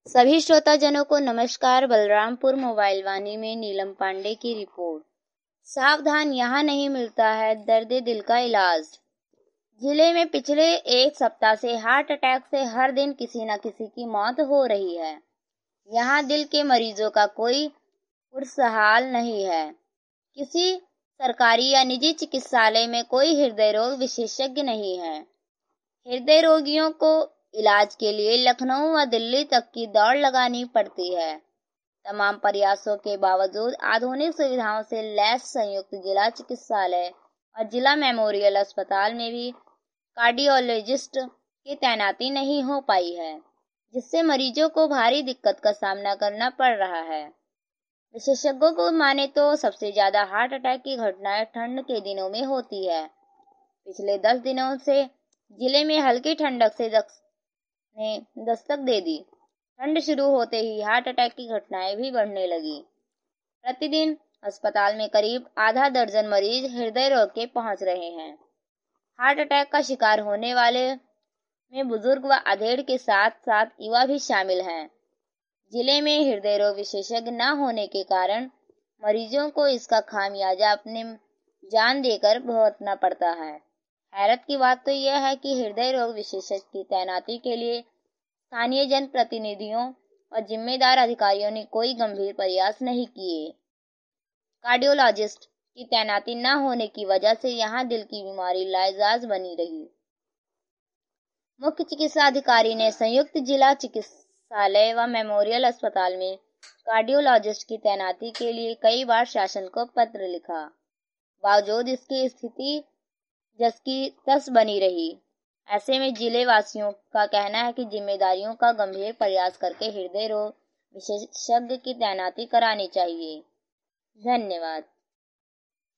सभी श्रोताजनों को नमस्कार। बलरामपुर मोबाइल वाणी में नीलम पांडे की रिपोर्ट। सावधान, यहाँ नहीं मिलता है दर्द दिल का इलाज। जिले में पिछले एक सप्ताह से हार्ट अटैक से हर दिन किसी न किसी की मौत हो रही है। यहाँ दिल के मरीजों का कोई पुरसहाल नहीं है। किसी सरकारी या निजी चिकित्सालय में कोई हृदय रोग विशेषज्ञ नहीं है। हृदय रोगियों को इलाज के लिए लखनऊ व दिल्ली तक की दौड़ लगानी पड़ती है। तमाम प्रयासों के बावजूद आधुनिक सुविधाओं से लैस संयुक्त जिला चिकित्सालय और जिला मेमोरियल अस्पताल में भी कार्डियोलॉजिस्ट की तैनाती नहीं हो पाई है, जिससे मरीजों को भारी दिक्कत का सामना करना पड़ रहा है। विशेषज्ञों को माने तो सबसे ज्यादा हार्ट अटैक की घटनाएं ठंड के दिनों में होती है। पिछले 10 दिनों से जिले में हल्की ठंडक से ने दस्तक दे दी। ठंड शुरू होते ही हार्ट अटैक की घटनाएं भी बढ़ने लगी। प्रतिदिन अस्पताल में करीब आधा दर्जन मरीज हृदय रोग के पहुंच रहे हैं। हार्ट अटैक का शिकार होने वाले में बुजुर्ग व अधेड़ के साथ साथ युवा भी शामिल हैं। जिले में हृदय रोग विशेषज्ञ न होने के कारण मरीजों को इसका खामियाजा अपने जान देकर भुगतना पड़ता है। हैरत की बात तो यह है कि हृदय रोग विशेषज्ञ की तैनाती के लिए स्थानीय जनप्रतिनिधियों और जिम्मेदार अधिकारियों ने कोई गंभीर प्रयास नहीं किए। कार्डियोलॉजिस्ट की तैनाती न होने की वजह से यहां दिल की बीमारी लाइलाज बनी रही। मुख्य चिकित्सा अधिकारी ने संयुक्त जिला चिकित्सालय व मेमोरियल अस्पताल में कार्डियोलॉजिस्ट की तैनाती के लिए कई बार शासन को पत्र लिखा। बावजूद इसकी स्थिति जस की तस बनी रही। ऐसे में जिले वासियों का कहना है कि जिम्मेदारियों का गंभीर प्रयास करके हृदय रोग विशेषज्ञ की तैनाती करानी चाहिए। धन्यवाद।